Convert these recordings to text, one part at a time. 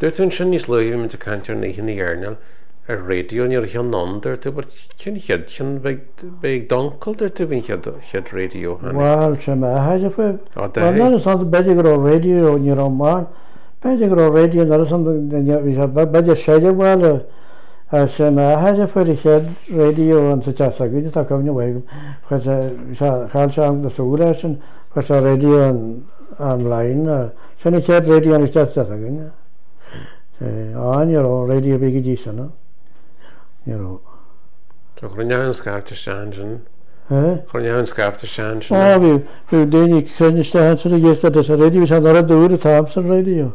Dúirtún sin níos luí me cantar na hinna dhearnal a réúní ar chean náidir tú cin chead cin beag doncailtar tú bhín chead réú Well, sem haide fue. Á Well, no, it's not better go radio on your own man. Better go radio, that is something that we have better shade well. Sem haide fue the shed radio and such as I did talk on your way. Because Halsham the Sugration was a radio online. Sen shed radio and it's just that again. On your own radio big edition, no? Tá chuneann scáibte sean Eh? chuneann scáibte sean Oh, we didn't cringe to answer the yes, but there's a radio, we had another do the Thompson radio.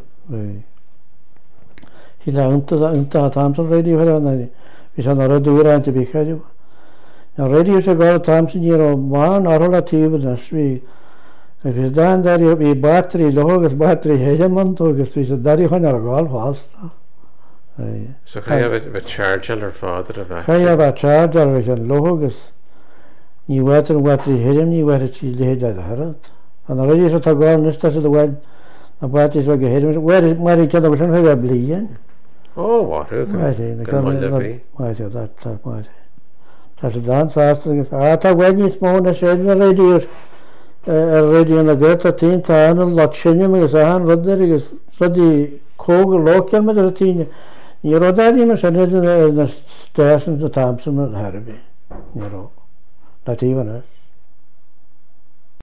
He learned the Thompson radio here, and we had another do it to be carried. Now, radio is a god Thompson, one or relativeness. If it's done that, you be battery, logus battery, hegemon, we said, Daddy, when you're a golf fast. So cha bh chargeal ar fáidir a bheith. Can you have a charger with a logus? You wet and wet the hidden, you wet it, you laid that heart. And the radio is a girl, this is the wet, the battery is like a hidden. Where is Mary Kennedy was in her bleeding? Oh, what? Right, that's a dance after. I thought when you small, I said the radio, radio in the gut, a teen town, and lot shining with a hand, Roderick is the Kogel local with a teen. You know that even said in the station to Thompson and Harvey, not even us.